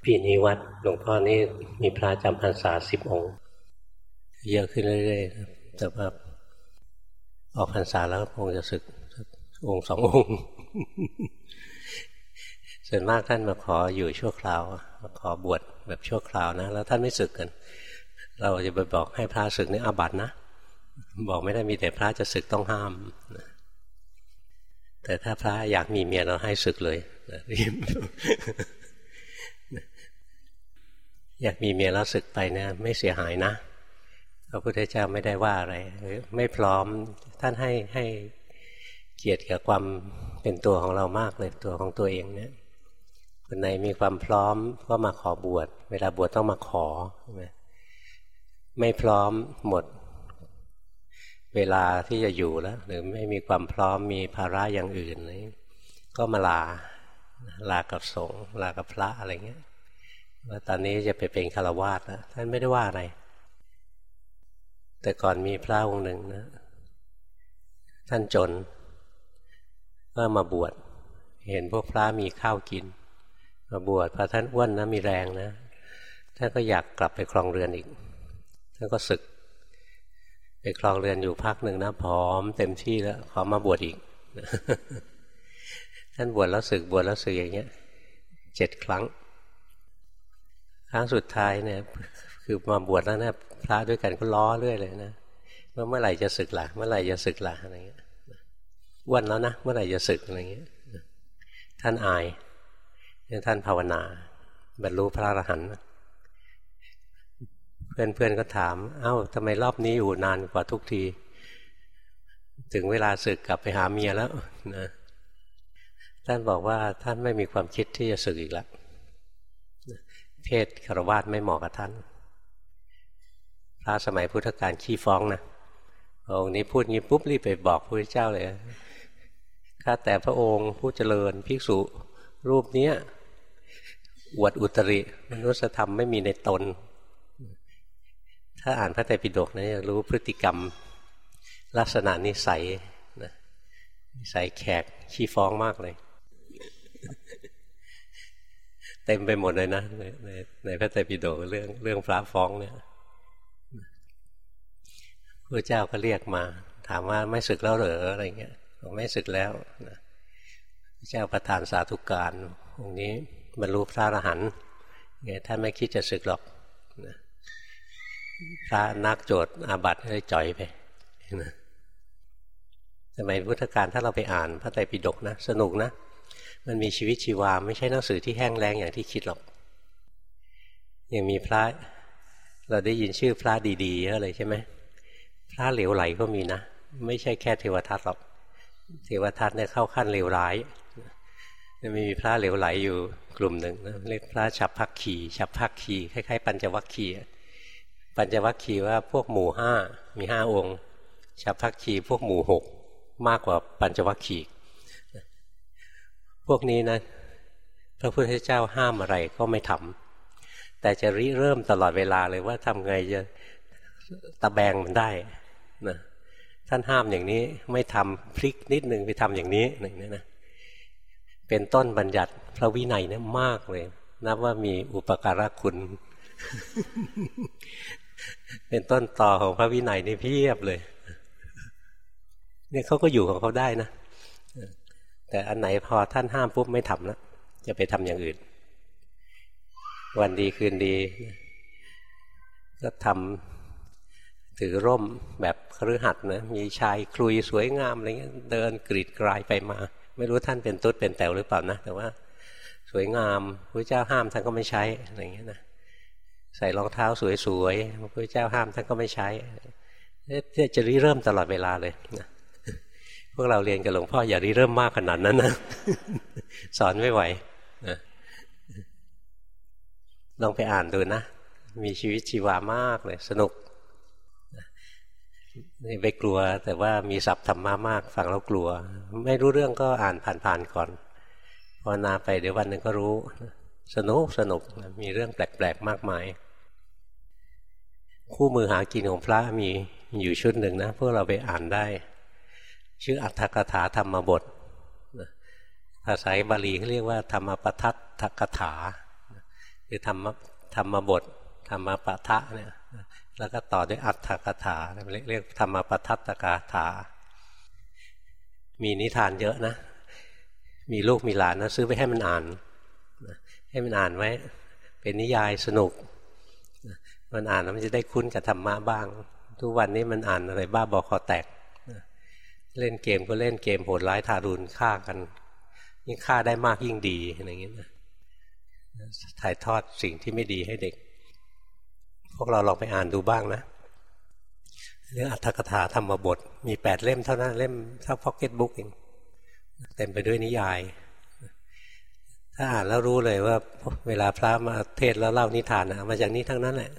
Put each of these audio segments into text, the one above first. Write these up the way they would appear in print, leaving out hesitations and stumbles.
ปีนี้วัดหลวงพ่อนี่มีพระจำพรรษา10 องค์เยอะขึ้นเรื่อยๆแต่ว่าออกพรรษาแล้วคงจะสึกองค์2 องค์ ส่วนมากท่านมาขออยู่ชั่วคราวมาขอบวชแบบชั่วคราวนะแล้วท่านไม่สึกกันเราจะไปบอกให้พระสึกนี่อาบัตินะบอกไม่ได้มีแต่พระจะสึกต้องห้ามแต่ถ้าพระอยากมีเมียเราให้สึกเลยอยากมีเมียแล้วสึกไปเนี่ยไม่เสียหายนะพระพุทธเจ้าไม่ได้ว่าอะไรไม่พร้อมท่านให้เกียรติกับความเป็นตัวของเรามากเลยตัวของตัวเองเนี่ยคนไหนมีความพร้อมก็มาขอบวชเวลาบวชต้องมาขอไม่พร้อมหมดเวลาที่จะอยู่แล้วหรือไม่มีความพร้อมมีภาระอย่างอื่นก็มาลากับสงฆ์ลากับพระอะไรเงี้ยว่าตอนนี้จะไปเป็นฆราวาสแล้วท่านไม่ได้ว่าอะไรแต่ก่อนมีพระองค์หนึ่งนะท่านจนก็มาบวชเห็นพวกพระมีข้าวกินมาบวชพอท่านอ้วนนะมีแรงนะท่านก็อยากกลับไปครองเรือนอีกท่านก็สึกไปครองเรือนอยู่พักหนึ่งนะผอมเต็มที่แล้วขอมาบวชอีก ท่านบวชแล้วสึกบวชแล้วสึกอย่างเงี้ย7 ครั้งครั้งสุดท้ายเนี่ยคือมาบวชแล้วเนี่ยพระด้วยกันก็ล้อเรื่อยเลยนะว่าเมื่อไหร่จะสึกล่ะเมื่อไหร่จะสึกล่ะอะไรเงี้ยอ้วนแล้วนะเมื่อไหร่จะสึกอะไรเงี้ยท่านอายท่านภาวนาบรรลุพระอรหันต์เพื่อนก็ถามเอ้าทำไมรอบนี้อยู่นานกว่าทุกทีถึงเวลาสึกกลับไปหาเมียแล้วนะท่านบอกว่าท่านไม่มีความคิดที่จะสึกอีกแล้วเพศฆราวาสไม่เหมาะกับท่านพระสมัยพุทธกาลขี้ฟ้องนะองค์นี้พูดงี้ปุ๊บรีบไปบอกพระพุทธเจ้าเลยข้าแต่พระองค์ผู้เจริญภิกษุรูปนี้อวดอุตริมนุสธรรมไม่มีในตนถ้าอ่านพระไตรปิฎกนะจะรู้พฤติกรรมลักษณะนิสัยนิสัยแขกขี้ฟ้องมากเลยเต็มไปหมดเลยนะในพระไตรปิฎกเรื่องพระฟ้องเนี่ยพระเจ้าก็เรียกมาถามว่าไม่สึกแล้วเหรออะไรเงี้ยบอกไม่สึกแล้วนะพระเจ้าประทานสาธุการองค์นี้บรรลุพระอรหันต์ไงท่านไม่คิดจะสึกหรอกนะพระนักโจทย์อาบัติให้จ่อยไปนะสมัยพุทธกาลถ้าเราไปอ่านพระไตรปิฎกนะสนุกนะมันมีชีวิตชีวาไม่ใช่หนังสือที่แห้งแล้งอย่างที่คิดหรอกยังมีพระเราได้ยินชื่อพระดีๆเยอะเลยใช่ไหมพระเหลวไหลก็มีนะไม่ใช่แค่เทวทัตหรอกเทวทัตเนี่ยเข้าขั้นเลวร้ายมีพระเหลวไหลอยู่กลุ่มหนึ่งนะเรียกพระฉัพพคีฉัพพคีคล้ายๆปัญจวัคคีย์ปัญจวัคคีย์ว่าพวกหมู่5มี5 องค์ฉัพพคีพวกหมู่6มากกว่าปัญจวัคคีย์พวกนี้นะพระพุทธเจ้าห้ามอะไรก็ไม่ทำแต่จะริเริ่มตลอดเวลาเลยว่าทำไงจะตะแบงมันได้นะท่านห้ามอย่างนี้ไม่ทำพลิกนิดหนึ่งไปทำอย่างนี้อย่างนี้นะเป็นต้นบัญญัติพระวินัยเนี่ยมากเลยนับว่ามีอุปการะคุณ เป็นต้นต่อของพระวินัยนี่เพียบเลยเนี่ยเขาก็อยู่ของเขาได้นะแต่อันไหนพอท่านห้ามปุ๊บไม่ทำแล้วจะไปทำอย่างอื่นวันดีคืนดีก็ทำถือร่มแบบคฤหัสถ์นะมีชายคลุยสวยงามอะไรเงี้ยเดินกรีดกรายไปมาไม่รู้ท่านเป็นตุ๊ดเป็นแต๋วหรือเปล่านะแต่ว่าสวยงามพระเจ้าห้ามท่านก็ไม่ใช้อะไรเงี้ยนะใส่รองเท้าสวยๆพระเจ้าห้ามท่านก็ไม่ใช้เนี่ยจะริเริ่มตลอดเวลาเลยนะพวกเราเรียนกับหลวงพ่ออย่าริเริ่มมากขนาดนั้นนะ สอนไม่ไหวนะลองไปอ่านดูนะมีชีวิตชีวามากเลยสนุกนี่ไปกลัวแต่ว่ามีศัพท์ธรรมะมากฟังแล้วกลัวไม่รู้เรื่องก็อ่านผ่านๆก่อนภาวนาไปเดี๋ยววันหนึ่งก็รู้สนุกมีเรื่องแปลกๆมากมายคู่มือหากินของพระมีอยู่ชุดหนึ่งนะพวกเราไปอ่านได้ชื่ออัตถกถาธรรมบทภาษาบาลีเขาเรียกว่าธรรมปทัฏฐกถาคือธรรมบทธรรมปะทะเนี่ยแล้วก็ต่อด้วยอัตถกถาเรียกธรรมปทัตตกถามีนิทานเยอะนะมีลูกมีหลานนะซื้อไปให้มันอ่านให้มันอ่านไว้เป็นนิยายสนุกมันอ่านแล้วมันจะได้คุ้นกับธรรมะบ้างทุกวันนี้มันอ่านอะไรบ้าบอคอแตกเล่นเกมก็เล่นเกมโหดร้ายทารุณฆ่ากันยิ่งฆ่าได้มากยิ่งดีอะไรอย่างเงี้ยนะถ่ายทอดสิ่งที่ไม่ดีให้เด็กพวกเราลองไปอ่านดูบ้างนะเรื่องอัตถกถาธรรมบทมี8 เล่มเท่านั้นเล่มเท่าพ็อกเก็ตบุ๊กเองเต็มไปด้วยนิยายถ้าอ่านแล้วรู้เลยว่าเวลาพระมาเทศแล้วเล่านิทานมาจากนี้ทั้งนั้นแหละ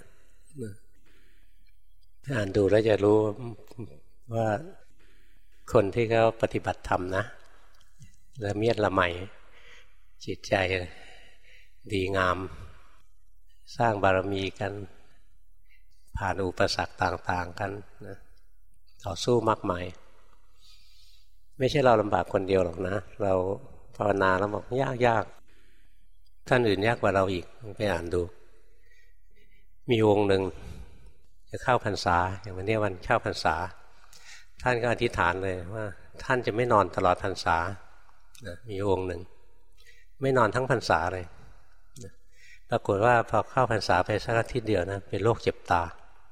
อ่านดูแล้วจะรู้ว่าคนที่เขาปฏิบัติธรรมนะละเมียดละไมจิตใจดีงามสร้างบารมีกันผ่านอุปสรรคต่างๆกันนะต่อสู้มากมายไม่ใช่เราลำบากคนเดียวหรอกนะเราภาวนาแล้วบอกยากท่านอื่นยากกว่าเราอีกไปอ่านดูมีวงหนึ่งจะเข้าพรรษาอย่างวันนี้วันเข้าพรรษาท่านก็อธิษฐานเลยว่าท่านจะไม่นอนตลอดพรรษามีวงหนึ่งไม่นอนทั้งพรรษาเลยปรากฏว่าพอเข้าพรรษาไปสักอาทิตย์เดียวนะเป็นโรคเจ็บตา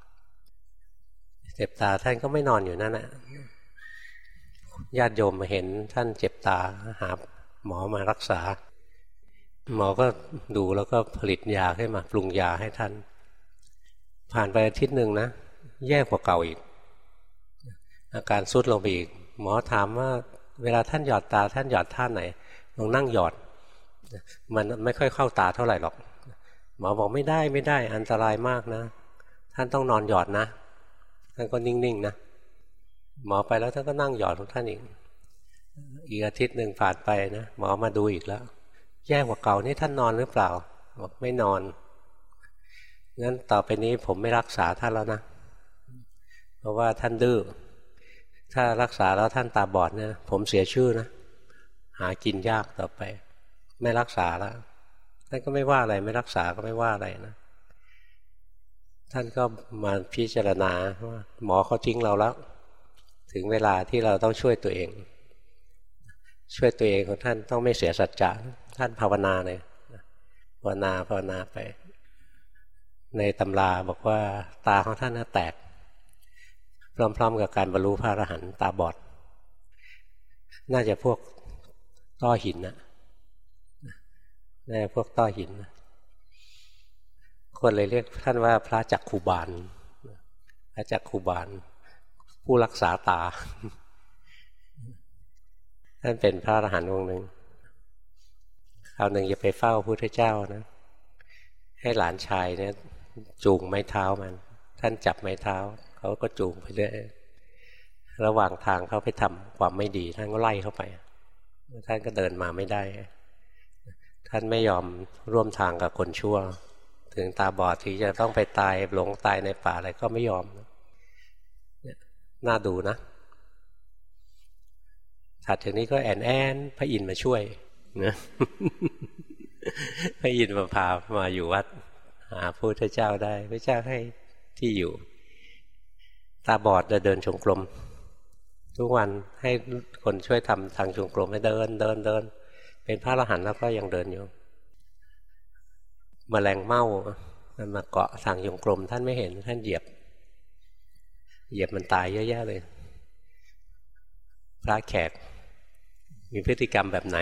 ท่านก็ไม่นอนอยู่นั่นแหละญาติโยมมาเห็นท่านเจ็บตาหาหมอมารักษาหมอก็ดูแล้วก็ผลิตยาขึ้นมาปรุงยาให้ท่านผ่านไปอาทิตย์หนึ่งนะแย่กว่าเก่าอีกอาการทรุดลงไปอีกหมอถามว่าเวลาท่านหยอดตาท่านหยอดท่าไหนลองนั่งหยอดมันไม่ค่อยเข้าตาเท่าไหร่หรอกหมอบอกไม่ได้อันตรายมากนะท่านต้องนอนหยอดนะท่านก็นิ่งๆนะหมอไปแล้วท่านก็นั่งหยอดของท่านอีกอาทิตย์หนึ่งผ่านไปนะหมอมาดูอีกแล้วแย่กว่าเก่านี่ท่านนอนหรือเปล่าบอกไม่นอนงั้นต่อไปนี้ผมไม่รักษาท่านแล้วนะเพราะว่าท่านดื้อถ้ารักษาแล้วท่านตาบอดเนี่ยผมเสียชื่อนะหากินยากต่อไปไม่รักษาแล้วท่านก็ไม่ว่าอะไรไม่รักษาก็ไม่ว่าอะไรนะท่านก็มาพิจารณาว่าหมอเขาทิ้งเราแล้วถึงเวลาที่เราต้องช่วยตัวเองของท่านต้องไม่เสียสัจจะท่านภาวนาเลยภาวนาไปในตำราบอกว่าตาของท่านน่ะแตกพร้อมๆกับการบรรลุพระอรหันต์ตาบอดน่าจะพวกต้อหินนะน่าจะพวกต้อหินนะคนเลยเรียกท่านว่าพระจักขุบาลพระจักขุบาลผู้รักษาตาท่านเป็นพระอรหันต์องค์หนึ่งคราวหนึ่งจะไปเฝ้าพระพุทธเจ้านะให้หลานชายเนี่ยจูงไม้เท้ามันท่านจับไม้เท้าเขาก็จูงไปเรื่อยระหว่างทางเขาไปทำความไม่ดีท่านก็ไล่เข้าไปท่านก็เดินมาไม่ได้ท่านไม่ยอมร่วมทางกับคนชั่วถึงตาบอดที่จะต้องไปตายหลงตายในป่าอะไรก็ไม่ยอมน่าดูนะถัดจากนี้ก็แอนพระอินทร์มาช่วยนะพระอินทร์มาพามาอยู่วัดหาพระพุทธเจ้าได้พระเจ้าให้ที่อยู่ตาบอดจะเดินจงกรมทุกวันให้คนช่วยทำทางจงกรมให้เดินเป็นพระอรหันต์แล้วก็ยังเดินอยู่แมลงเม่ามันมาเกาะทางจงกรมท่านไม่เห็นท่านเหยียบมันตายเยอะแยะเลยพระแขกมีพฤติกรรมแบบไหน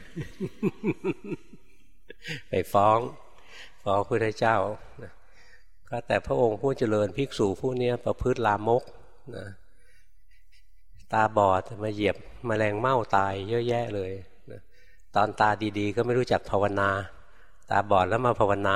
ไปฟ้องพระพุทธเจ้าก็แต่พระองค์ผู้เจริญภิกษุผู้นี้ประพฤติลามกนะตาบอดมาเหยียบแมลงเม่าตายเยอะแยะเลยนะตอนตาดีๆก็ไม่รู้จักภาวนาตาบอดแล้วมาภาวนา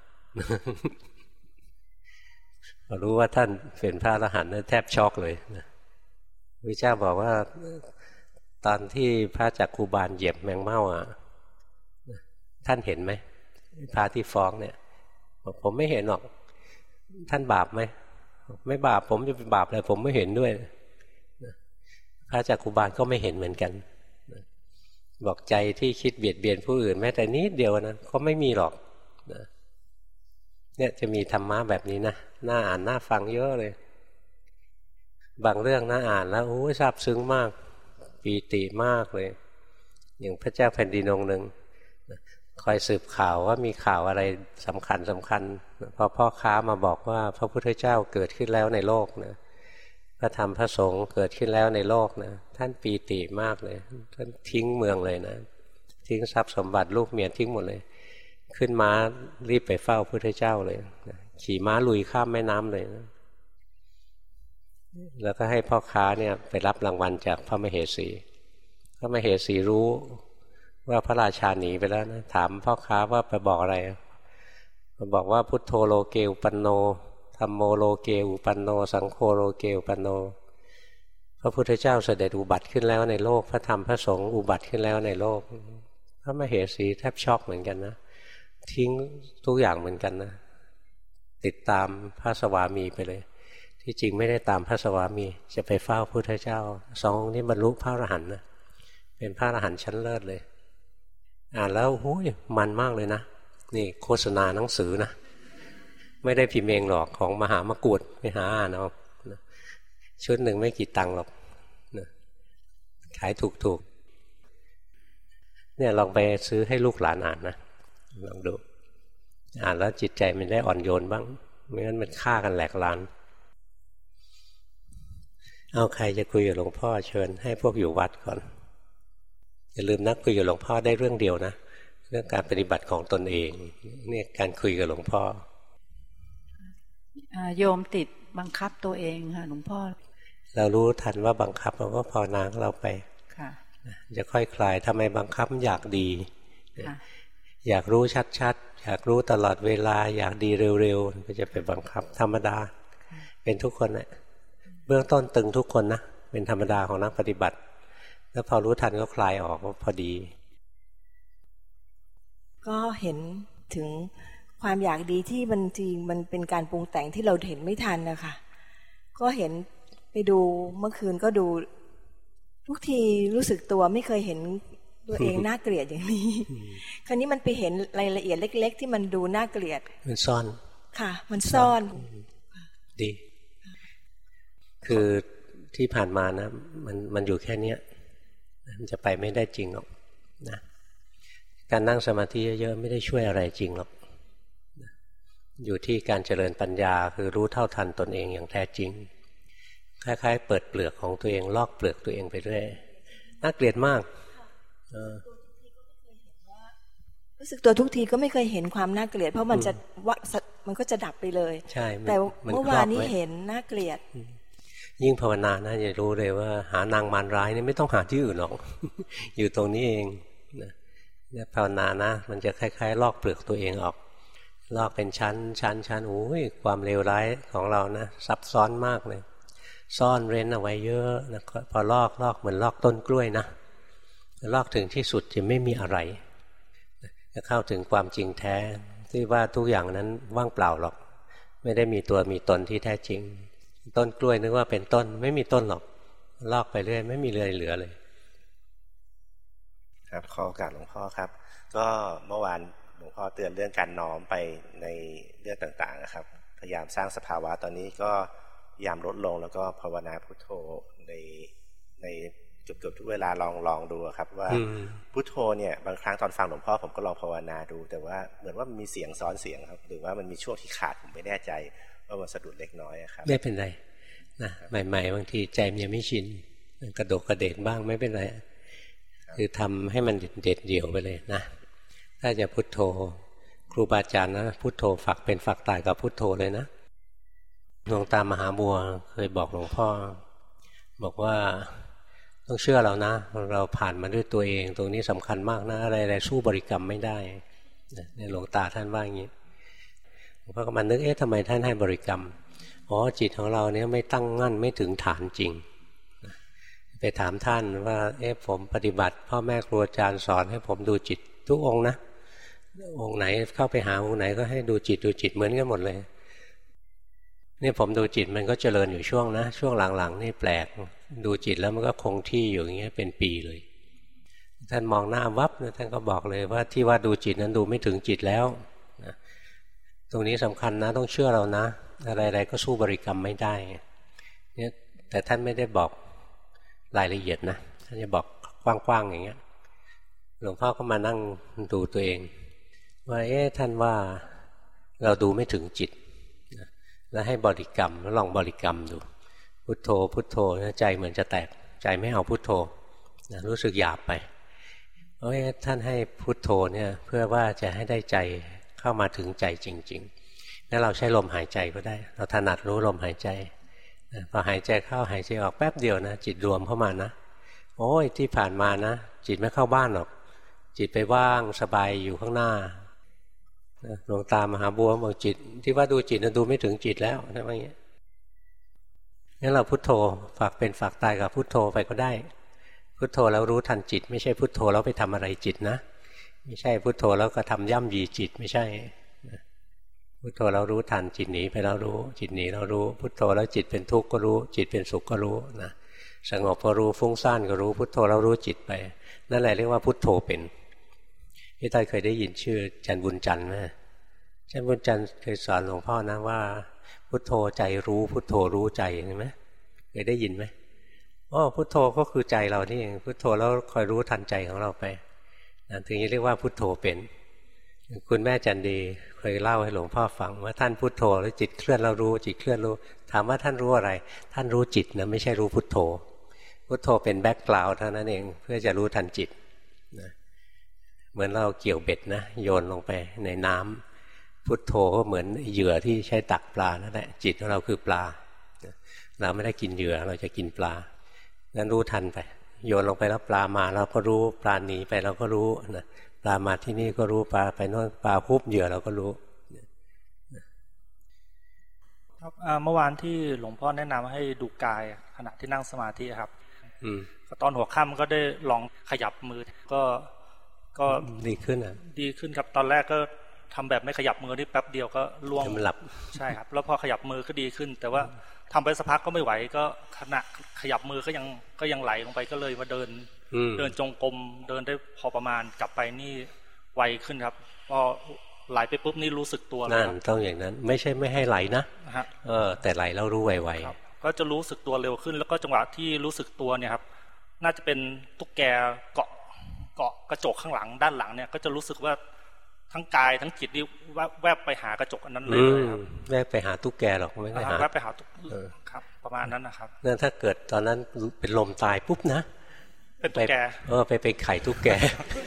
พอรู้ว่าท่านเป็นพระอรหันต์แทบช็อกเลยนะพระเจ้าบอกว่าตอนที่พระจักขุบาลเหยียบแมงเม่าท่านเห็นไหมพระที่ฟ้องเนี่ยบอกผมไม่เห็นหรอกท่านบาปไหมไม่บาปผมจะเป็นบาปอะไรผมไม่เห็นด้วยพระจักขุบาลก็ไม่เห็นเหมือนกันบอกใจที่คิดเบียดเบียนผู้อื่นแม้แต่นิดเดียวนะก็ไม่มีหรอกเนี่ยจะมีธรรมะแบบนี้นะน่าอ่านน่าฟังเยอะเลยบางเรื่องน่าอ่านแล้วโอ้ยซาบซึ้งมากปีติมากเลยอย่างพระเจ้าแผ่นดินองค์หนึ่งคอยสืบข่าวว่ามีข่าวอะไรสำคัญพอพ่อค้ามาบอกว่าพระพุทธเจ้าเกิดขึ้นแล้วในโลกนะพระธรรมพระสงฆ์เกิดขึ้นแล้วในโลกนะท่านปีติมากเลยท่านทิ้งเมืองเลยนะทิ้งทรัพย์สมบัติลูกเมียทิ้งหมดเลยขึ้นม้ารีบไปเฝ้าพระพุทธเจ้าเลยขี่ม้าลุยข้ามแม่น้ำเลยนะแล้วก็ให้พ่อค้าเนี่ยไปรับรางวัลจากพระมเหสีพระมเหสีรู้ว่าพระราชาหนีไปแล้วนะถามพ่อค้าว่าไปบอกอะไรบอกว่าพุทโธโลเกอุปันโนธัมโมโลเกอุปันโนสังโฆโลเกอุปันโนพระพุทธเจ้าเสด็จอุบัติขึ้นแล้วในโลกพระธรรมพระสงฆ์อุบัติขึ้นแล้วในโลกพระมเหสีแทบช็อกเหมือนกันนะทิ้งทุกอย่างเหมือนกันนะติดตามพระสวามีไปเลยที่จริงไม่ได้ตามพระสวามีจะไปเฝ้าพระพุทธเจ้าสององค์นี้บรรลุพระอรหันต์นะเป็นพระอรหันต์ชั้นเลิศเลยอ่านแล้วโอ้ยมันมากเลยนะนี่โฆษณาหนังสือนะไม่ได้พิมพ์เองหรอกของมหามกุฏไปหาอ่านเอาชุดหนึ่งไม่กี่ตังค์หรอกขายถูกเนี่ยลองไปซื้อให้ลูกหลานอ่านนะลองดูอ่านแล้วจิตใจมันได้อ่อนโยนบ้างไม่งั้นมันฆ่ากันแหลกลานเอาใครจะคุยกับหลวงพ่อเชิญให้พวกอยู่วัดก่อนอย่าลืมนะคุยกับหลวงพ่อได้เรื่องเดียวนะเรื่องการปฏิบัติของตนเองเนี่ยการคุยกับหลวงพ่อโยมติดบังคับตัวเองค่ะหลวงพ่อเรารู้ทันว่าบังคับเราก็ภาวนาเราไปจะค่อยคลายทำไมบังคับอยากดีอยากรู้ชัดๆอยากรู้ตลอดเวลาอยากดีเร็วๆก็จะไปบังคับธรรมดาเป็นทุกคนแหละเบื้องต้นตึงทุกคนนะเป็นธรรมดาของนักปฏิบัติแล้วพอรู้ทันก็คลายออกพอดีก็เห็นถึงความอยากดีที่มันจริงมันเป็นการปรุงแต่งที่เราเห็นไม่ทันนะคะก็เห็นไปดูเมื่อคืนก็ดูทุกทีรู้สึกตัวไม่เคยเห็นตัวเองน่าเกลียดอย่างนี้คราวนี้มันไปเห็นรายละเอียดเล็กๆที่มันดูน่าเกลียดมันซ่อนค่ะมันซ่อนดีคือที่ผ่านมานะมันอยู่แค่เนี้ยมันจะไปไม่ได้จริงหรอกนะการนั่งสมาธิเยอะๆไม่ได้ช่วยอะไรจริงหรอกอยู่ที่การเจริญปัญญาคือรู้เท่าทันตนเองอย่างแท้จริงคล้ายๆเปิดเปลือกของตัวเองลอกเปลือกตัวเองไปเรื่อยน่าเกลียดมากรู้สึกตัวทุกทีก็ไม่เคยเห็นความน่าเกลียดเพราะมันก็จะดับไปเลยใช่แต่เมื่อวานนี้เห็นน่าเกลียดยิ่งภาวนานะจะรู้เลยว่าหานางมารร้ายนี่ไม่ต้องหาที่อื่นหรอก อยู่ตรงนี้เองนะภาวนานะมันจะคล้ายๆลอกเปลือกตัวเองออกลอกเป็นชั้นโอ้ยความเลวร้ายของเรานะซับซ้อนมากเลยซ่อนเร้นเอาไว้เยอะนะพอลอกเหมือนลอกต้นกล้วยนะลอกถึงที่สุดจะไม่มีอะไรจะเข้าถึงความจริงแท้ที่ว่าทุกอย่างนั้นว่างเปล่าหรอกไม่ได้มีตัวมีตนที่แท้จริงต้นกล้วยนึกว่าเป็นต้นไม่มีต้นหรอกลอกไปเรื่อยไม่มีเลยเหลือเลยครับขอโอกาสหลวงพ่อครับก็เมื่อวานหลวงพ่อเตือนเรื่องการน้อมไปในเรื่องต่างๆนะครับพยายามสร้างสภาวะตอนนี้ก็พยายามลดลงแล้วก็ภาวนาพุทโธในเกือบทุกเวลาลองดูครับว่าพุทโธเนี่ยบางครั้งตอนฟังหลวงพ่อผมก็ลองภาวนาดูแต่ว่าเหมือนว่ามันมีเสียงซ้อนเสียงครับหรือว่ามันมีช่วงที่ขาดผมไม่แน่ใจว่ามันสะดุดเล็กน้อยครับไม่เป็นไรนะใหม่ๆบางทีใจมันยังไม่ชินกระโดดกระเด็นบ้างไม่เป็นไรคือทำให้มันเด็ดเดี่ยวไปเลยนะถ้าจะพุทโธครูบาอาจารย์นะพุทโธฝักเป็นฝักตายกับพุทโธเลยนะหลวงตามหาบัวเคยบอกหลวงพ่อบอกว่าต้องเชื่อเรานะเราผ่านมาด้วยตัวเองตรงนี้สำคัญมากนะอะไรๆสู้บริกรรมไม่ได้ในหลวงตาท่านว่าอย่างนี้หลวงพ่อก็มานึกทำไมท่านให้บริกรรมจิตของเราเนี่ยไม่ตั้งมั่นไม่ถึงฐานจริงไปถามท่านว่าผมปฏิบัติพ่อแม่ครูอาจารย์สอนให้ผมดูจิตทุกองค์นะองค์ไหนเข้าไปหาองค์ไหนก็ให้ดูจิตเหมือนกันหมดเลยนี่ผมดูจิตมันก็เจริญอยู่ช่วงหลังๆนี่แปลกดูจิตแล้วมันก็คงที่อยู่อย่างเงี้ยเป็นปีเลยท่านมองหน้าวับท่านก็บอกเลยว่าที่ว่าดูจิตนั้นดูไม่ถึงจิตแล้วนะตรงนี้สำคัญนะต้องเชื่อเรานะอะไรๆก็สู้บริกรรมไม่ได้เนี่ยแต่ท่านไม่ได้บอกรายละเอียดนะท่านจะบอกกว้างๆอย่างเงี้ยหลวงพ่อก็มานั่งดูตัวเองว่าท่านว่าเราดูไม่ถึงจิตแล้วให้บริกรรมแล้วลองบริกรรมดูพุทโธพุทโธใจเหมือนจะแตกใจไม่เอาพุทโธรู้สึกหยาบไปท่านให้พุทโธเนี่ยเพื่อว่าจะให้ได้ใจเข้ามาถึงใจจริงๆแล้วเราใช้ลมหายใจก็ได้เราถนัดรู้ลมหายใจพอหายใจเข้าหายใจออกแป๊บเดียวนะจิตรวมเข้ามานะโอ้ยที่ผ่านมานะจิตไม่เข้าบ้านหรอกจิตไปว่างสบายอยู่ข้างหน้าหลวงตามหาบัวบอกจิตที่ว่าดูจิตนะดูไม่ถึงจิตแล้วนะว่าอย่างนี้งั้นเราพุทโธฝากเป็นฝากตายกับพุทโธไปก็ได้พุทโธแล้วรู้ทันจิตไม่ใช่พุทโธแล้วไปทำอะไรจิตนะไม่ใช่พุทโธแล้วก็ทำย่ำยีจิตไม่ใช่พุทโธแล้วรู้ทันจิตหนีไปแล้วรู้จิตหนีแล้วรู้พุทโธแล้วจิตเป็นทุกข์ก็รู้จิตเป็นสุขก็รู้นะสงบก็รู้ฟุ้งซ่านก็รู้พุทโธแล้วรู้จิตไปนั่นแหละเรียกว่าพุทโธเป็นที่ท่านเคยได้ยินชื่ออาจารย์บุญจันทร์ไหมอาจารย์บุญจันทร์เคยสอนหลวงพ่อนะว่าพุทโธใจรู้พุทโธรู้ใจเห็นไหมเคยได้ยินไหมพุทโธก็คือใจเรานี่เองพุทโธแล้วคอยรู้ทันใจของเราไปถึงจะเรียกว่าพุทโธเป็นคุณแม่จันดีเคยเล่าให้หลวงพ่อฟังว่าท่านพุทโธแล้วจิตเคลื่อนเรารู้จิตเคลื่อนรู้ถามว่าท่านรู้อะไรท่านรู้จิตนะไม่ใช่รู้พุทโธพุทโธเป็นแบ็กกราวด์เท่านั้นเองเพื่อจะรู้ทันจิตนะเหมือนเราเกี่ยวเบ็ดนะโยนลงไปในน้ำพุทโธก็เหมือนเหยื่อที่ใช้ตักปลานั่นแหละจิตของเราคือปลาเราไม่ได้กินเหยื่อเราจะกินปลางั้นรู้ทันไปโยนลงไปแล้วปลามาเราก็รู้ปลาหนีไปเราก็รู้นะปลามาที่นี่ก็รู้ปลาไปโน่นปลาฮุบเหยื่อเราก็รู้ครับเมื่อวานที่หลวงพ่อแนะนำให้ดูกายขณะที่นั่งสมาธิครับตอนหัวค่ำก็ได้ลองขยับมือก็ดีขึ้นอ่ะดีขึ้นครับตอนแรกก็ทำแบบไม่ขยับมือนี่แป๊บเดียวก็ล่วงมันหลับใช่ครับแล้วพอขยับมือก็ดีขึ้นแต่ว่าทำไปสักพักก็ไม่ไหวก็ขณะขยับมือก็ยังไหลลงไปก็เลยมาเดินจงกรมเดินได้พอประมาณกลับไปนี่ไวขึ้นครับพอไหลไปปุ๊บนี่รู้สึกตัวนั่นต้องอย่างนั้นไม่ใช่ไม่ให้ไหลนะแต่ไหลแล้วรู้ไวๆก็จะรู้สึกตัวเร็วขึ้นแล้วก็จังหวะที่รู้สึกตัวเนี่ยครับน่าจะเป็นตุ๊กแกเกาะกระจกข้างหลังด้านหลังเนี่ยก็จะรู้สึกว่าทั้งกายทั้งจิตนี่แวบไปหากระจกอันนั้นเลยครับแวบไปหาตุ๊กแกหรอกไม่ได้หาแวบไปหาตุ๊กครับประมาณนั้นนะครับนั่นถ้าเกิดตอนนั้นเป็นลมตายปุ๊บนะเป็นตุ๊กแกไปไข่ตุ๊กแก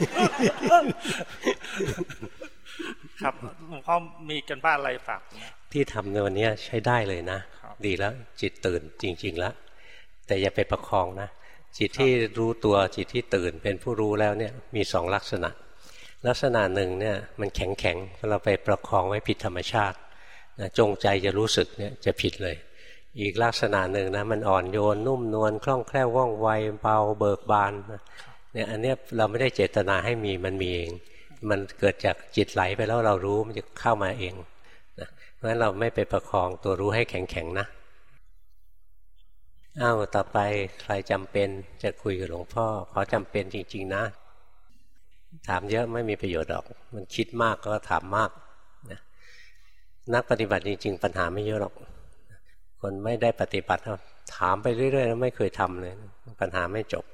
ครับหลวงพ่อมีกันบ้านอะไรฝากที่ทำในวันนี้ใช้ได้เลยนะดีแล้วจิตตื่นจริงๆแล้วแต่อย่าไปประคองนะจิตที่รู้ตัวจิตที่ตื่นเป็นผู้รู้แล้วเนี่ยมีสองลักษณะหนึ่งเนี่ยมันแข็งเราไปประคองไว้ผิดธรรมชาติจงใจจะรู้สึกเนี่ยจะผิดเลยอีกลักษณะหนึ่งนะมันอ่อนโยนนุ่มนวลคล่องแคล่วว่องไวเบาเบิกบานเนี่ยอันนี้เราไม่ได้เจตนาให้มีมันมีเองมันเกิดจากจิตไหลไปแล้วเรารู้มันจะเข้ามาเองนะเพราะฉะนั้นเราไม่ไปประคองตัวรู้ให้แข็งนะต่อไปใครจำเป็นจะคุยกับหลวงพ่อขอจำเป็นจริงๆนะถามเยอะไม่มีประโยชน์หรอกมันคิดมากก็ถามมากนะนักปฏิบัติจริงๆปัญหาไม่เยอะหรอกคนไม่ได้ปฏิบัติถามไปเรื่อยๆแล้วไม่เคยทำเลยปัญหาไม่จบ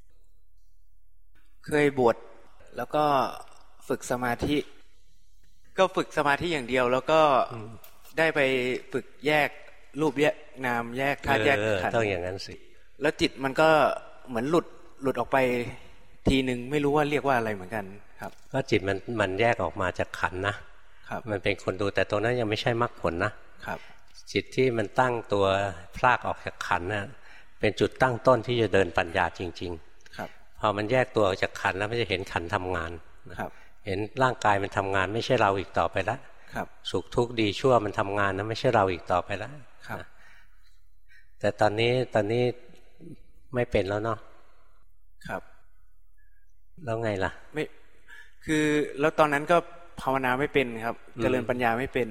เคยบวชแล้วก็ฝึกสมาธิก็ฝึกสมาธิอย่างเดียวแล้วก็ได้ไปฝึกแยกรูปแยกนามแยกธาตุแยกขันธ์ต้องอย่างนั้นสิแล้วจิตมันก็เหมือนหลุดออกไปทีนึงไม่รู้ว่าเรียกว่าอะไรเหมือนกันครับก็จิตมันแยกออกมาจากขันธ์นะครับมันเป็นคนดูแต่ตรงนั้นยังไม่ใช่มรรคผลนะครับจิตที่มันตั้งตัวพลากออกจากขันธ์น่ะเป็นจุดตั้งต้นที่จะเดินปัญญาจริงๆครับพอมันแยกตัวออกจากขันธ์แล้วมันจะเห็นขันธ์ทำงานครับเห็นร่างกายมันทำงานไม่ใช่เราอีกต่อไปแล้วครับสุขทุกข์ดีชั่วมันทำงานนะไม่ใช่เราอีกต่อไปแล้วครับแต่ตอนนี้ไม่เป็นแล้วเนาะครับแล้วไงล่ะไม่คือแล้วตอนนั้นก็ภาวนาไม่เป็นครับเจริญปัญญาไม่เป็น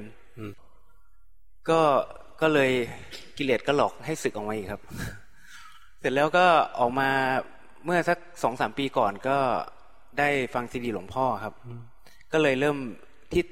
ก็เลยกิเลสก็หลอกให้สึกออกมาอีกครับเสร็จแล้วก็ออกมาเมื่อสัก 2-3 ปีก่อนก็ได้ฟังซีดีหลวงพ่อครับก็เลยเริ่มที่ติด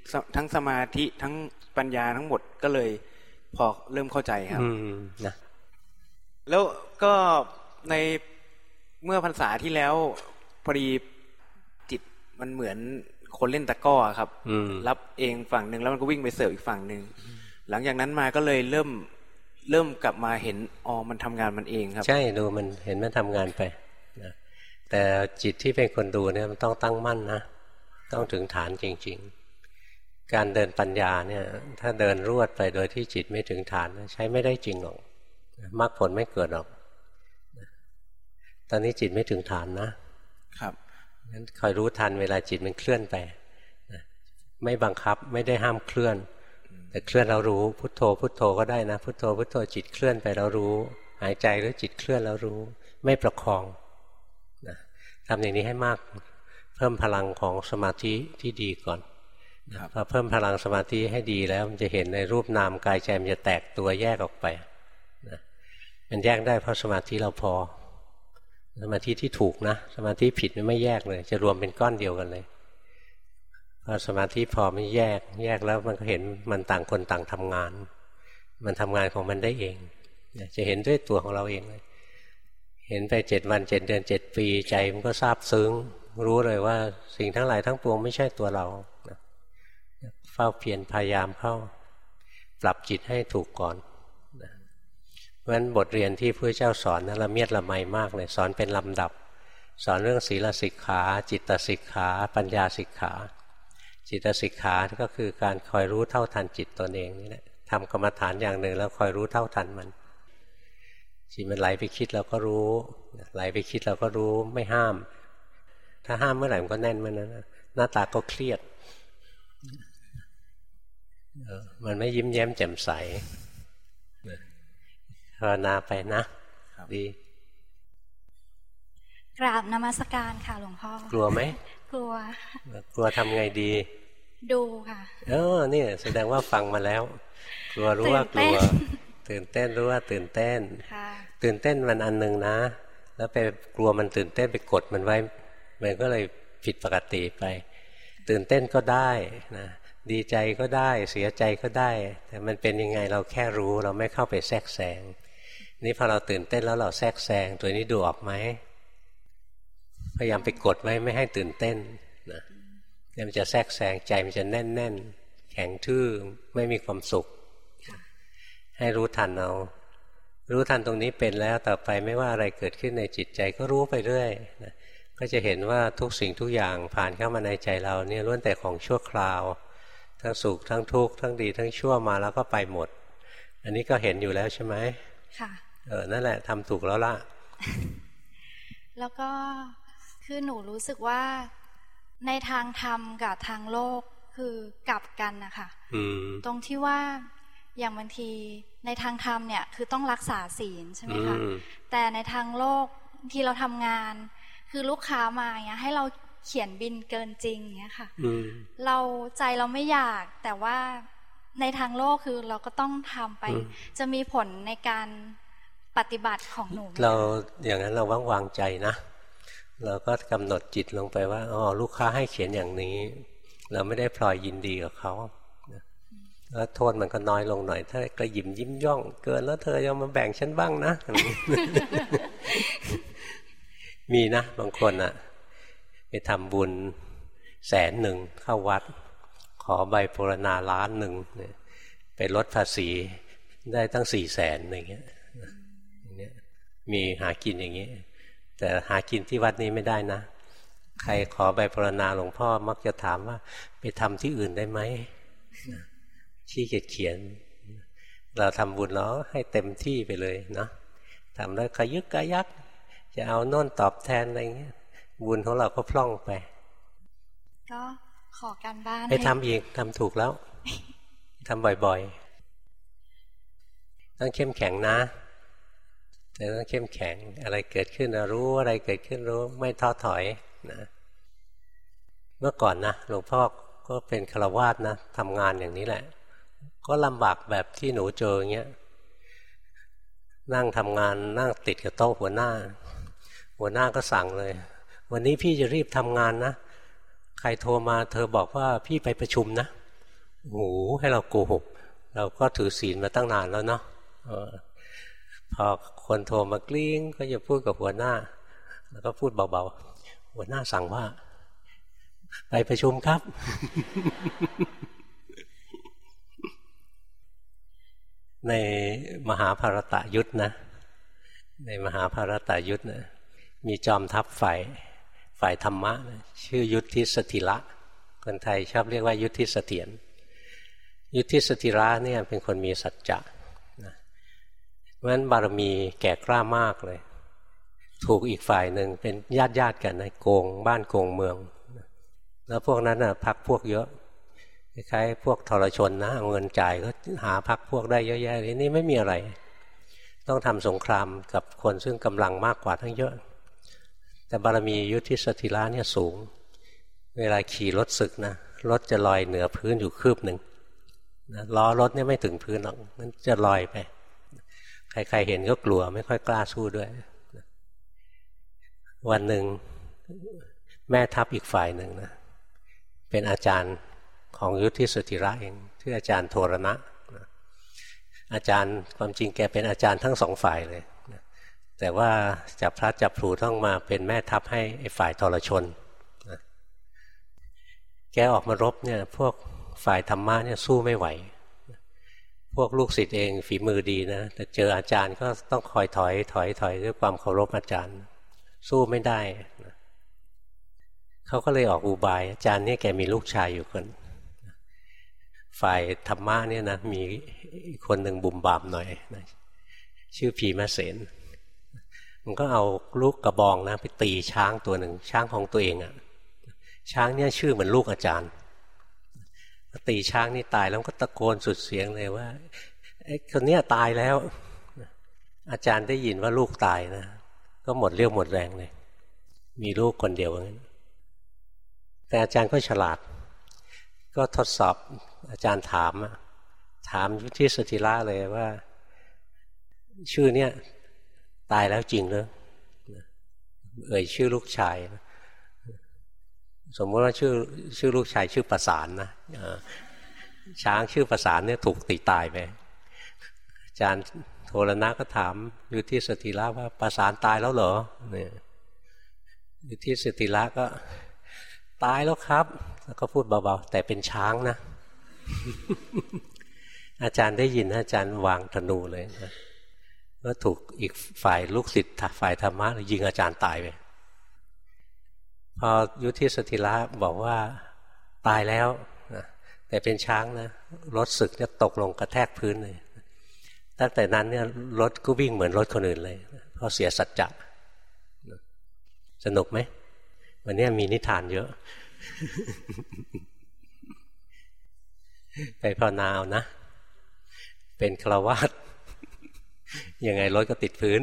ทั้งสมาธิทั้งปัญญาทั้งหมดก็เลยพอเริ่มเข้าใจครับนะแล้วก็ในเมื่อพรรษาที่แล้วพอดีจิตมันเหมือนคนเล่นตะกร้อครับรับเองฝั่งหนึ่งแล้วมันก็วิ่งไปเสิร์ฟอีกฝั่งหนึ่งหลังจากนั้นมาก็เลยเริ่มกลับมาเห็นมันทำงานมันเองครับใช่ดูมันเห็นมันทำงานไปนะแต่จิตที่เป็นคนดูเนี่ยมันต้องตั้งมั่นนะต้องถึงฐานจริงๆการเดินปัญญาเนี่ยถ้าเดินรวดไปโดยที่จิตไม่ถึงฐานใช้ไม่ได้จริงหรอกมรรคผลไม่เกิดหรอกตอนนี้จิตไม่ถึงฐานนะครับงั้นคอยรู้ทันเวลาจิตมันเคลื่อนไปไม่บังคับไม่ได้ห้ามเคลื่อนแต่เคลื่อนเรารู้พุทโธพุทโธก็ได้นะพุทโธพุทโธจิตเคลื่อนไปเรารู้หายใจหรือจิตเคลื่อนเรารู้ไม่ประคองนะทำอย่างนี้ให้มากเพิ่มพลังของสมาธิที่ดีก่อนพอเพิ่มพลังสมาธิให้ดีแล้วมันจะเห็นในรูปนามกายใจมันจะแตกตัวแยกออกไปนะมันแยกได้เพราะสมาธิเราพอสมาธิที่ถูกนะสมาธิผิดมันไม่แยกเลยจะรวมเป็นก้อนเดียวกันเลยพอสมาธิพอไม่แยกแล้วมันก็เห็นมันต่างคนต่างทำงานมันทำงานของมันได้เองจะเห็นด้วยตัวของเราเองเลยเห็นไป7 วัน7 เดือน7 ปีใจมันก็ซาบซึ้งรู้เลยว่าสิ่งทั้งหลายทั้งปวงไม่ใช่ตัวเราเฝ้าเพียรพยายามเข้าปรับจิตให้ถูกก่อนเพราะฉะนั้นบทเรียนที่พระเจ้าสอนนั้นละเมียดละไมมากเลยสอนเป็นลำดับสอนเรื่องศีลสิกขาจิตสิกขาปัญญาสิกขาจิตสิกขาก็คือการคอยรู้เท่าทันจิตตนเองนี่แหละทำกรรมฐานอย่างหนึ่งแล้วคอยรู้เท่าทันมันจิตมันไหลไปคิดเราก็รู้ไหลไปคิดเราก็รู้ไม่ห้ามถ้าห้ามเมื่อไหร่มันก็แน่นมันนะหน้าตาก็เครียดมันไม่ยิ้มแย้มแจ่มใสภาวนาไปนะดีกราบนมัสการค่ะหลวงพ่อกลัวไหมกลัวทำไงดีดูค่ะนี่แสดงว่าฟังมาแล้วกลัวรู้ว่ากลัวตื่นเต้นรู้ว่าตื่นเต้นตื่นเต้นมันอันนึงนะแล้วไปกลัวมันตื่นเต้นไปกดมันไว้มันก็เลยผิดปกติไปตื่นเต้นก็ได้นะดีใจก็ได้เสียใจก็ได้แต่มันเป็นยังไงเราแค่รู้เราไม่เข้าไปแทรกแซงนี่พอเราตื่นเต้นแล้วเราแทรกแซงตัวนี้ดูออกไหมพยายามไปกดไว้ไม่ให้ตื่นเต้นนะมันจะแทรกแซงใจมันจะแน่นๆแข็งทื่อไม่มีความสุขให้รู้ทันเอารู้ทันตรงนี้เป็นแล้วต่อไปไม่ว่าอะไรเกิดขึ้นในจิตใจก็รู้ไปเรื่อยนะก็จะเห็นว่าทุกสิ่งทุกอย่างผ่านเข้ามาในใจเราเนี่ยล้วนแต่ของชั่วคราวทั้งสุขทั้งทุกข์ทั้งดีทั้งชั่วมาแล้วก็ไปหมดอันนี้ก็เห็นอยู่แล้วใช่ไหมค่ะนั่นแหละทำถูกแล้วล่ะแล้วก็คือหนูรู้สึกว่าในทางธรรมกับทางโลกคือกลับกันนะคะตรงที่ว่าอย่างบางทีในทางธรรมเนี่ยคือต้องรักษาศีลใช่ไหมคะแต่ในทางโลกที่เราทำงานคือลูกค้ามาอย่างเงี้ยให้เราเขียนบินเกินจริงเงี้ยค่ะเราใจเราไม่อยากแต่ว่าในทางโลกคือเราก็ต้องทำไปจะมีผลในการปฏิบัติของหนูเราอย่างนั้นเราวางใจนะเราก็กำหนดจิตลงไปว่าลูกค้าให้เขียนอย่างนี้เราไม่ได้พลอยยินดีกับเขาแล้วโทษมันก็น้อยลงหน่อยถ้ากระยิมยิ้มย่องเกินแล้วเธอยังมาแบ่งฉันบ้างนะ มีนะบางคนอะไปทำบุญ100,000เข้าวัดขอใบปรณา1,000,000ไปลดภาษีได้ตั้ง400,000อย่างเงี้ยมีหากินอย่างนี้แต่หากินที่วัดนี้ไม่ได้นะใครขอใบปรณาหลวงพ่อมักจะถามว่าไปทำที่อื่นได้ไหมขี้เกียจเขียนเราทำบุญแล้วให้เต็มที่ไปเลยนะทำแล้วกระยึกกระยักจะเอาโน่นตอบแทนอะไรเงี้ยบุญของเราก็พล่องไปก็ขอการบ้านให้ทำอีกทำถูกแล้วทำบ่อยๆต้องเข้มแข็งนะแต่ต้องเข้มแข็งอะไรเกิดขึ้นรู้อะไรเกิดขึ้นรู้ไม่ท้อถอยนะเมื่อก่อนนะหลวงพ่อก็เป็นฆราวาสนะทำงานอย่างนี้แหละก็ลำบากแบบที่หนูเจออย่างเงี้ยนั่งทำงานนั่งติดกับโต๊ะหัวหน้าก็สั่งเลยวันนี้พี่จะรีบทำงานนะใครโทรมาเธอบอกว่าพี่ไปประชุมนะหูให้เราโกหกเราก็ถือศีลมาตั้งนานแล้วเนาะพอคนโทรมากลิ้งก็จะพูดกับหัวหน้าแล้วก็พูดเบาๆหัวหน้าสั่งว่าไปประชุมครับ ในมหาภารตยุทธนะในมหาภารตยุทธนะมีจอมทัพฝ่ายธรรมะนะชื่อยุทธิสถิระคนไทยชอบเรียกว่ายุทธิเสถียรยุทธิสถิระเนี่ยเป็นคนมีสัจจะนะเพราะฉะนั้นบารมีแก่กล้ามากเลยถูกอีกฝ่ายหนึ่งเป็นญาติกันในโกงบ้านโกงเมืองแล้วพวกนั้นน่ะพรรคพวกเยอะคล้ายๆพวกทรชนนะเอาเงินจ่ายก็หาพรรคพวกได้เยอะแยะนี่ไม่มีอะไรต้องทำสงครามกับคนซึ่งกำลังมากกว่าทั้งเยอะแต่บารมียุทธิสถิระเนี่ยสูงเวลาขี่รถศึกนะรถจะลอยเหนือพื้นอยู่คืบหนึ่งนะล้อรถเนี่ยไม่ถึงพื้นหรอกมันจะลอยไปใครๆเห็นก็กลัวไม่ค่อยกล้าสู้ด้วยวันหนึ่งแม่ทัพอีกฝ่ายหนึ่งนะเป็นอาจารย์ของยุทธิสถิระเองชื่ออาจารย์โทรณะอาจารย์ความจริงแกเป็นอาจารย์ทั้งสองฝ่ายเลยแต่ว่าจับพลัดจับผลูต้องมาเป็นแม่ทัพให้ฝ่ายทรชนแกออกมารบเนี่ยพวกฝ่ายธรรมะเนี่ยสู้ไม่ไหวพวกลูกศิษย์เองฝีมือดีนะแต่เจออาจารย์ก็ต้องคอยถอยด้วยความเคารพอาจารย์สู้ไม่ได้เขาก็เลยออกอุบายอาจารย์เนี่ยแกมีลูกชายอยู่คนฝ่ายธรรมะเนี่ยนะมีคนหนึ่งบุ่มบามหน่อยนะชื่อพีมเสนมันก็เอาลูกกระบองนะไปตีช้างตัวหนึ่งช้างของตัวเองอ่ะช้างเนี่ยชื่อเหมือนลูกอาจารย์ตีช้างนี่ตายแล้วก็ตะโกนสุดเสียงเลยว่าไอ้คนเนี้ยตายแล้วอาจารย์ได้ยินว่าลูกตายนะก็หมดเรี่ยวหมดแรงเลยมีลูกคนเดียวงั้นแต่อาจารย์ก็ฉลาดก็ทดสอบอาจารย์ถามยุทธิสถิระเลยว่าชื่อเนี่ยตายแล้วจริงหรือเอ่ยชื่อลูกชายสมมติว่าชื่อลูกชายชื่อประสานนะช้างชื่อประสานเนี่ยถูกตีตายไปอาจารย์โทรณะก็ถามยุทธิสถิระว่าประสานตายแล้วเหรอเนี่ยยุทธิสถิระก็ตายแล้วครับแล้วก็พูดเบาๆแต่เป็นช้างนะ อาจารย์ได้ยินอาจารย์วางธนูเลยนะก็ถูกอีกฝ่ายลูกศิษย์ฝ่ายธรรมะยิงอาจารย์ตายไปพอยุทธิสถิระบอกว่าตายแล้วนะแต่เป็นช้างนะรถศึกจะตกลงกระแทกพื้นเลยตั้งแต่นั้นเนี่ยรถก็วิ่งเหมือนรถคนอื่นเลยเพราะเสียสัจจะสนุกไหมวันนี้มีนิทานเยอะ ไปภาวนาเอานะเป็นฆราวาสยังไงรถก็ติดพื้น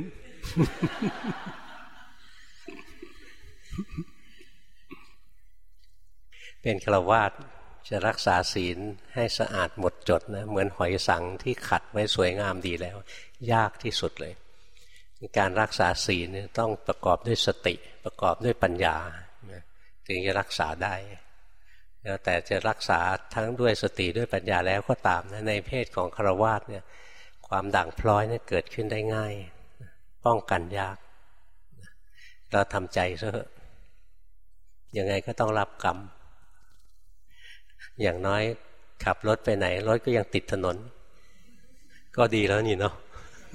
เป็นฆราวาสจะรักษาศีลให้สะอาดหมดจดนะเหมือนหอยสังที่ขัดไว้สวยงามดีแล้วยากที่สุดเลยการรักษาศีลต้องประกอบด้วยสติประกอบด้วยปัญญาถึงจะรักษาได้แต่จะรักษาทั้งด้วยสติด้วยปัญญาแล้วก็ตามนะในเพศของฆราวาสเนี่ยความด่างพร้อยเนี่ยเกิดขึ้นได้ง่ายป้องกันยากเราทำใจซะเถอะยังไงก็ต้องรับกรรมอย่างน้อยขับรถไปไหนรถก็ยังติดถนนก็ดีแล้วนี่เนาะ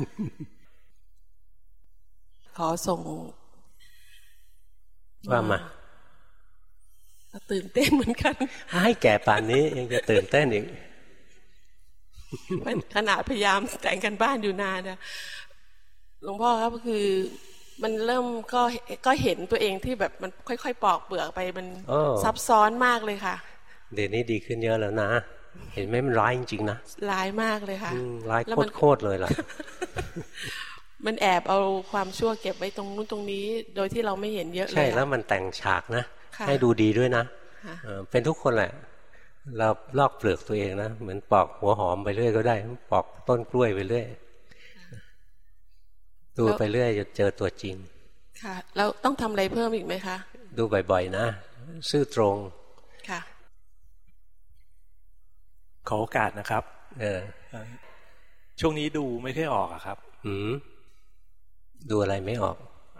ขอส่งว่ามาตื่นเต้นเหมือนกันให้แก่ป่านนี้ยังจะตื่นเต้นอีกขนาดพยายามแต่งกันบ้านอยู่นานนะหลวงพ่อครับก็คือมันเริ่มก็เห็นตัวเองที่แบบมันค่อยๆปอกเปลือกไปมันซับซ้อนมากเลยค่ะเดี๋ยวนี้ดีขึ้นเยอะแล้วนะเห็นไหมมันร้ายจริงๆนะร้ายมากเลยค่ะร้ายโคตรเลยล่ะมันแอบเอาความชั่วเก็บไว้ตรงนู้นตรงนี้โดยที่เราไม่เห็นเยอะเลยใช่แล้วมันแต่งฉากนะให้ดูดีด้วยนะเป็นทุกคนแหละเราลอกเปลือกตัวเองนะเหมือนปอกหัวหอมไปเรื่อยก็ได้ปอกต้นกล้วยไปเรื่อยดูไปเรื่อยจนเจอตัวจริงค่ะแล้วต้องทำอะไรเพิ่มอีกไหมคะดูบ่อยๆนะซื่อตรงค่ะขอโอกาสนะครับช่วงนี้ดูไม่ค่อยออกอะครับดูอะไรไม่ออก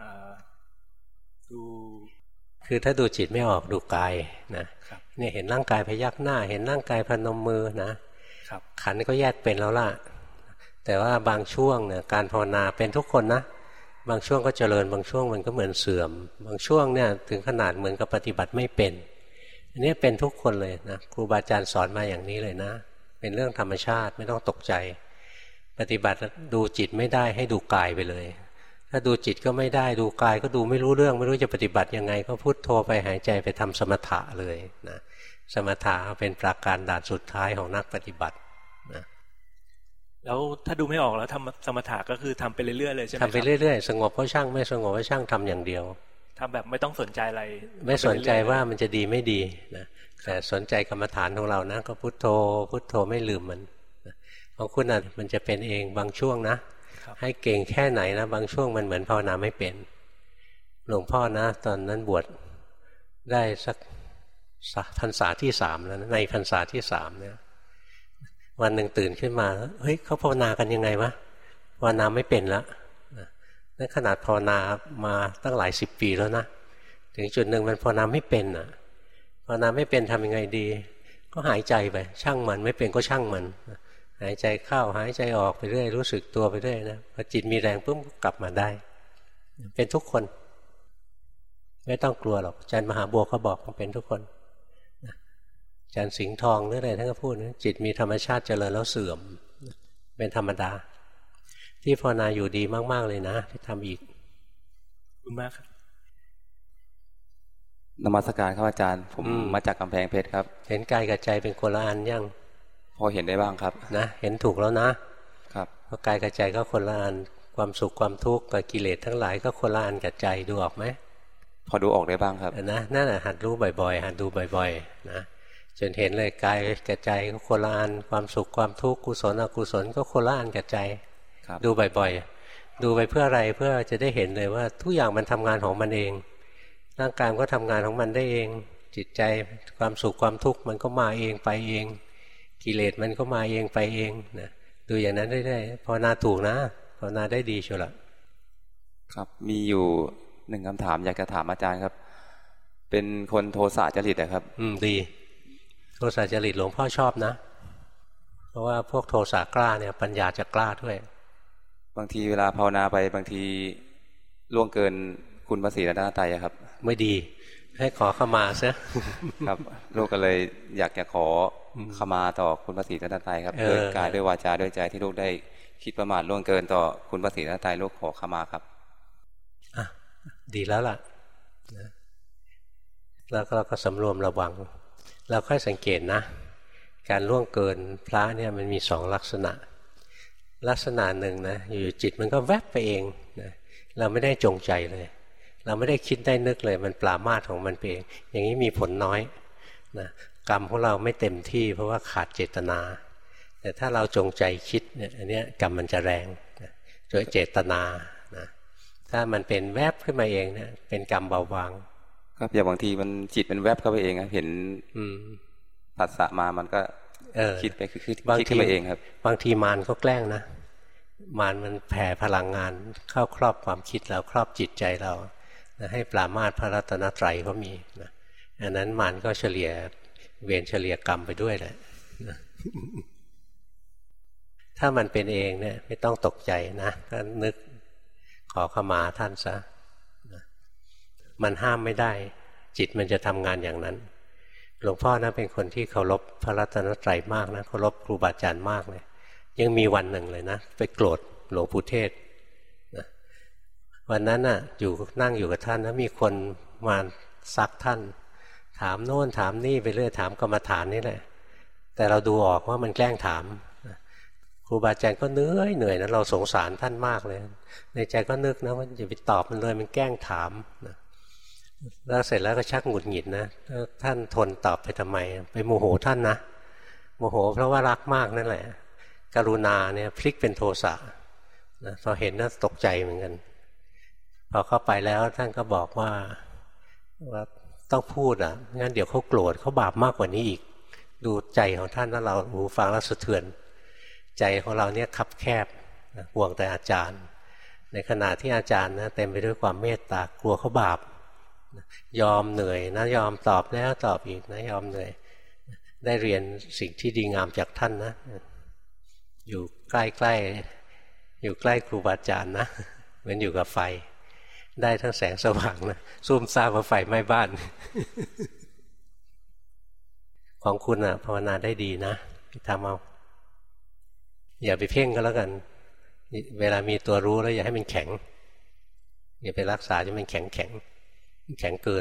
ดูคือถ้าดูจิตไม่ออกดูกายนะเนี่ยเห็นร่างกายพยักหน้าเห็นร่างกายพนมมือนะขันธ์ก็แยกเป็นแล้วล่ะแต่ว่าบางช่วงเนี่ยการภาวนาเป็นทุกคนนะบางช่วงก็เจริญบางช่วงมันก็เหมือนเสื่อมบางช่วงเนี่ยถึงขนาดเหมือนกับปฏิบัติไม่เป็นอันนี้เป็นทุกคนเลยนะครูบาอาจารย์สอนมาอย่างนี้เลยนะเป็นเรื่องธรรมชาติไม่ต้องตกใจปฏิบัติดูจิตไม่ได้ให้ดูกายไปเลยถ้าดูจิตก็ไม่ได้ดูกายก็ดูไม่รู้เรื่องไม่รู้จะปฏิบัติยังไงก็พุทโธไปหายใจไปทำสมถะเลยนะสมถะเป็นปราการด่านสุดท้ายของนักปฏิบัตินะแล้วถ้าดูไม่ออกแล้วทำสมถะก็คือทำไปเรื่อยๆเลยใช่ไหมครับทำไปเรื่อยๆสงบก็ช่างไม่สงบก็ช่างทำอย่างเดียวทำแบบไม่ต้องสนใจอะไรไม่สนใจว่ามันจะดีไม่ดีนะแต่สนใจกรรมฐานของเรานะก็พุทโธพุทโธไม่ลืมมันของคุณน่ะมันจะเป็นเองบางช่วงนะให้เก่งแค่ไหนนะบางช่วงมันเหมือนภาวนาไม่เป็นหลวงพ่อนะตอนนั้นบวชได้สักพรรษาที่3แล้วนะในพรรษาที่3เนี่ยวันหนึ่งตื่นขึ้นมาเฮ้ยเขาภาวนากันยังไงวะภาวนาไม่เป็นแล้วนั่นขนาดภาวนามาตั้งหลาย10 ปีแล้วนะถึงจุดหนึ่งมันภาวนาไม่เป็นอ่ะภาวนาไม่เป็นทำยังไงดีก็หายใจไปช่างมันไม่เป็นก็ช่างมันหายใจเข้าหายใจออกไปเรื่อยรู้สึกตัวไปเรื่อยนะพอจิตมีแรงปุ๊บกลับมาได้เป็นทุกคนไม่ต้องกลัวหรอกอาจารย์มหาบัวเขาบอกว่าเป็นทุกคนอาจารย์สิงห์ทองหรืออะไรท่านก็พูดนะจิตมีธรรมชาติเจริญแล้วเสื่อมเป็นธรรมดาที่ภาวนาอยู่ดีมากๆเลยนะที่ทำอีกคุณมากครับนมัสการครับอาจารย์ผมมาจากกำแพงเพชรครับเห็นกายกับใจเป็นคนละอันยังพอเห็นได้บ้างครับนะเห็นถูกแล้วนะครับเพราะกายกับใจก็คนละอันความสุขความทุกข์กับกิเลสทั้งหลายก็คนละอันกับใจดูออกไหมพอดูออกได้บ้างครับนะนั่นแหละหัดรู้บ่อยๆหัดดูบ่อยๆนะจนเห็นเลยกายกับใจก็คนละอันความสุขความทุกข์กุศลอกุศลก็คนละอันกับใจดูบ่อยๆดูไปเพื่ออะไรเพื่อจะได้เห็นเลยว่าทุกอย่างมันทำงานของมันเองร่างกายก็ทำงานของมันได้เองจิตใจความสุขความทุกข์มันก็มาเองไปเองกิเลสมันก็มาเองไปเองนะดูอย่างนั้นได้ๆภาวนาถูกนะภาวนาได้ดีชัวร์ละครับมีอยู่1คำถามอยากจะถามอาจารย์ครับเป็นคนโทสะจริตนะครับดีโทสะจริตหลวงพ่อชอบนะเพราะว่าพวกโทสะกล้าเนี่ยปัญญาจะกล้าด้วยบางทีเวลาภาวนาไปบางทีล่วงเกินคุณพระศรีรัตนตรัยครับไม่ดีให้ขอขมาซะครับลูกก็เลยอยากจะขอขมาต่อคุณพระศรีรัตนตรัยครับด้วยกายด้วยวาจาด้วยใจที่ลูกได้คิดประมาทล่วงเกินต่อคุณพระศรีรัตนตรัยลูกขอขมาครับดีแล้วล่ะแล้วเราก็สำรวมระวังเราค่อยสังเกตนะการล่วงเกินพระเนี่ยมันมี2ลักษณะลักษณะหนึ่งนะอยู่จิตมันก็แวบไปเองนะเราไม่ได้จงใจเลยเราไม่ได้คิดได้นึกเลยมันปรามาสของมันเองอย่างนี้มีผลน้อยนะกรรมของเราไม่เต็มที่เพราะว่าขาดเจตนาแต่ถ้าเราจงใจคิดเนี่ยอันนี้กรรมมันจะแรงนะโดยเจตนานะถ้ามันเป็นแวบขึ้นมาเองเนี่ยเป็นกรรมเบาบางครับอย่างบางทีมันจิตมันแวบเข้าไปเองครับเห็นผัสสะมามันก็คิดไปคือคิดขึ้นมาเองครับบางทีมารก็แกล้งนะมารมันแผ่พลังงานเข้าครอบความคิดเราครอบจิตใจเราให้ปรามาสพระรัตนตรัยก็มีนะอันนั้นมารก็เฉลี่ยเวรเฉลี่ยกรรมไปด้วยแหละถ้ามันเป็นเองเนี่ยไม่ต้องตกใจนะก็นึกขอขมาท่านซะมันห้ามไม่ได้จิตมันจะทำงานอย่างนั้นหลวงพ่อนะเป็นคนที่เคารพพระรัตนตรัยมากนะเคารพครูบาอาจารย์มากเลยยังมีวันหนึ่งเลยนะไปโกรธหลวงปู่เทศนะวันนั้นน่ะนั่งอยู่กับท่านแล้วมีคนมาซักท่านถามโน่นถามนี่ไปเรื่อยถามกรรมฐานนี่แหละแต่เราดูออกว่ามันแกล้งถามครูบาอาจารย์ก็เหนื่อยนะเราสงสารท่านมากเลยในใจก็นึกนะว่าอย่าไปตอบมันเลยมันแกล้งถามนะแล้วเสร็จแล้วก็ชักหงุดหงิดนะท่านทนตอบไปทำไมไปโมโหท่านนะโมโหเพราะว่ารักมากนั่นแหละกรุณาเนี่ยพลิกเป็นโทสะนะพอเห็นน่าตกใจเหมือนกันพอเข้าไปแล้วท่านก็บอกว่าต้องพูดงั้นเดี๋ยวเขาโกรธเขาบาปมากกว่านี้อีกดูใจของท่านแล้วเราหูฟังแล้วสะเทือนใจของเราเนี่ยคับแคบห่วงแต่อาจารย์ในขณะที่อาจารย์นะเต็มไปด้วยความเมตตากลัวเขาบาปยอมเหนื่อยนะยอมตอบแล้วตอบอีกนะยอมเหนื่อยได้เรียนสิ่งที่ดีงามจากท่านนะอยู่ใกล้ๆอยู่ใกล้ครูบาอาจารย์นะเหมือนอยู่กับไฟได้ทั้งแสงสว่างนะซุ่มซ่ามว่าไฟไหม้บ้าน ของคุณภาวนาได้ดีนะทำเอาอย่าไปเพ่งก็แล้วกันเวลามีตัวรู้แล้วอย่าให้มันแข็งอย่าไปรักษาจนมันแข็งเกิน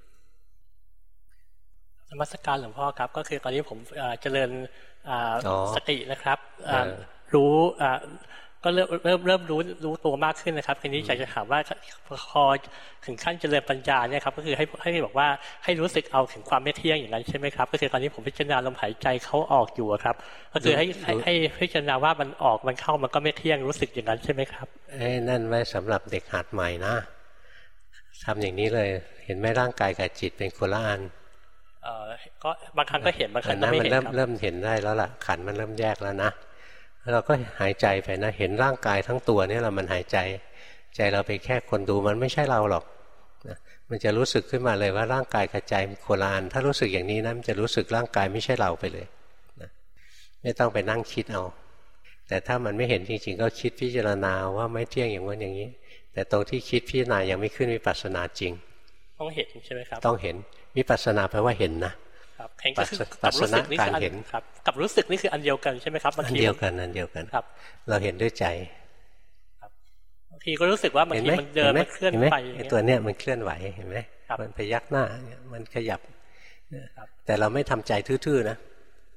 นมัสการหลวงพ่อครับก็คือตอนนี้ผมเจริญสตินะครับรู้ก็เริ่มรู้ตัวมากขึ้นนะครับทีนี้อยากจะถามว่าพอถึงขั้นเจริญปัญญาเนี่ยครับก็คือให้บอกว่าให้รู้สึกเอาถึงความไม่เที่ยงอย่างนั้นใช่ไหมครับก็คือตอนนี้ผมพิจารณาลมหายใจเขาออกอยู่ครับก็คือให้พิจารณาว่ามันออกมันเข้ามันก็ไม่เที่ยงรู้สึกอย่างนั้นใช่ไหมครับนั่นไว้สำหรับเด็กหัดใหม่นะทำอย่างนี้เลยเห็นไหมร่างกายกับจิตเป็นคนละอันก็บางครั้งก็เห็นบางครั้งก็ไม่เห็นครับเริ่มเห็นได้แล้วล่ะขันมันเริ่มแยกแล้วนะเราก็หายใจไปนะเห็นร่างกายทั้งตัวนี่แหละมันหายใจใจเราไปแค่คนดูมันไม่ใช่เราหรอกนะมันจะรู้สึกขึ้นมาเลยว่าร่างกายกับใจมันคนละอันถ้ารู้สึกอย่างนี้นะมันจะรู้สึกร่างกายไม่ใช่เราไปเลยนะไม่ต้องไปนั่งคิดเอาแต่ถ้ามันไม่เห็นจริงๆก็คิดพิจารณาว่าไม่เที่ยงอย่างนั้นอย่างนี้แต่ตรงที่คิดพิจารณายังไม่ขึ้นวิปัสสนาจริงต้องเห็นใช่ไหมครับต้องเห็นวิปัสสนาแปลว่าเห็นนะครับกับรู้สึกนี่คืออันครับกับรู้สึกนี่คืออันเดียวกันใช่ไหมครับอันเดียวกันครับเราเห็นด้วยใจบางทีก็รู้สึกว่าบางทีมันเดินมันเคลื่อนไปตัวเนี้ยมันเคลื่อนไหวเห็นไหมมันพยักหน้ามันขยับแต่เราไม่ทำใจทื่อๆนะ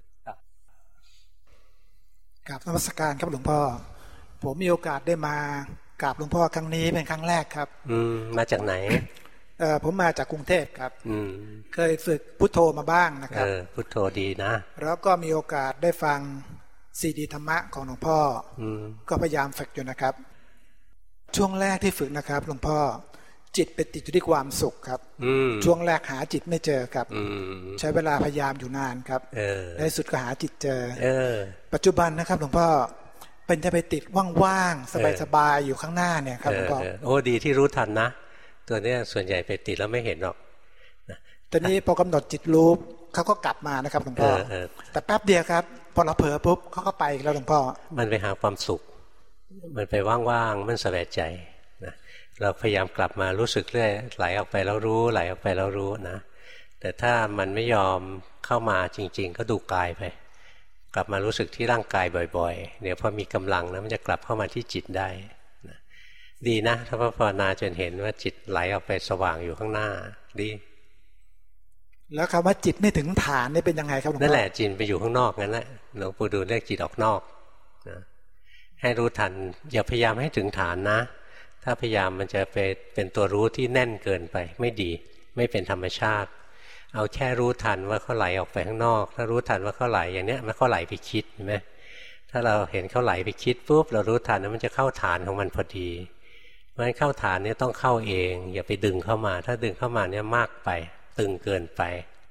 กราบนมัสการครับหลวงพ่อผมมีโอกาสได้มากราบหลวงพ่อครั้งนี้เป็นครั้งแรกครับมาจากไหนผมมาจากกรุงเทพครับเคยฝึกพุทโธมาบ้างนะครับพุทโธดีนะแล้วก็มีโอกาสได้ฟังซีดีธรรมะของหลวงพ่อก็พยายามฝึกอยู่นะครับช่วงแรกที่ฝึกนะครับหลวงพ่อจิตไปติดอยู่ที่ความสุขครับช่วงแรกหาจิตไม่เจอครับใช้เวลาพยายามอยู่นานครับในสุดก็หาจิตเจอปัจจุบันนะครับหลวงพ่อเป็นจะไปติดว่างๆสบายๆอยู่ข้างหน้าเนี่ยครับหลวงพ่อโอ้ดีที่รู้ทันนะตัวนี้ส่วนใหญ่ไปติดแล้วไม่เห็นหรอกตอนนี้พอกำหนดจิตรู้เขาก็กลับมานะครับหลวงพ่อแต่แป๊บเดียวครับพอเราเผลอปุ๊บเขาก็ไปแล้วหลวงพ่อมันไปหาความสุขมันไปว่างๆมันสบายใจนะเราพยายามกลับมารู้สึกเรื่อยไหลออกไปแล้วรู้ไหลออกไปแล้วรู้นะแต่ถ้ามันไม่ยอมเข้ามาจริงๆก็ดูกายไปกลับมารู้สึกที่ร่างกายบ่อยๆเดี๋ยวพอมีกำลังนะมันจะกลับเข้ามาที่จิตได้ดีนะถ้าภาวนาจนเห็นว่าจิตไหลออกไปสว่างอยู่ข้างหน้าดีแล้วคำว่าจิตไม่ถึงฐานนี่เป็นยังไงครับหลวงพ่อนั่นแหละจิตไปอยู่ข้างนอกนั่นแหละหลวงปู่ดูลเรียกจิตออกนอกนะให้รู้ทันอย่าพยายามให้ถึงฐานนะถ้าพยายามมันจะเป็นตัวรู้ที่แน่นเกินไปไม่ดีไม่เป็นธรรมชาติเอาแค่รู้ทันว่าเขาไหลออกไปข้างนอกถ้ารู้ทันว่าเขาไหลอย่างเนี้ยมันเขาไหลไปคิดเห็นไหมถ้าเราเห็นเขาไหลไปคิดปุ๊บเรารู้ทันแล้วมันจะเข้าฐานของมันพอดีเพราะฉะนั้นเข้าฐานเนี่ยต้องเข้าเองอย่าไปดึงเข้ามาถ้าดึงเข้ามาเนี่ยมากไปตึงเกินไป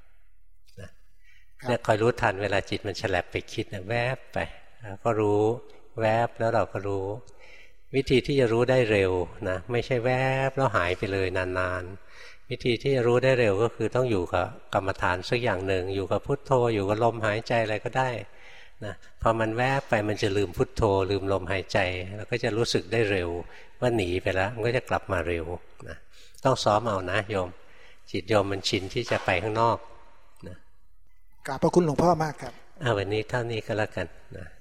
เนี่ยคอยรู้ทันเวลาจิตมันฉลับไปคิดนะแวบไปก็รู้แวบแล้วเราก็รู้วิธีที่จะรู้ได้เร็วนะไม่ใช่แวบแล้วหายไปเลยนานๆวิธีที่จะรู้ได้เร็วก็คือต้องอยู่กับกรรมฐานสักอย่างหนึ่งอยู่กับพุทโธอยู่กับลมหายใจอะไรก็ได้นะพอมันแวบไปมันจะลืมพุทโธลืมลมหายใจแล้วก็จะรู้สึกได้เร็วว่าหนีไปแล้วมันก็จะกลับมาเร็วนะต้องซ้อมเอานะโยมจิตโยมมันชินที่จะไปข้างนอกนะกราบพระคุณหลวงพ่อมากครับวันนี้เท่านี้ก็แล้วกันนะ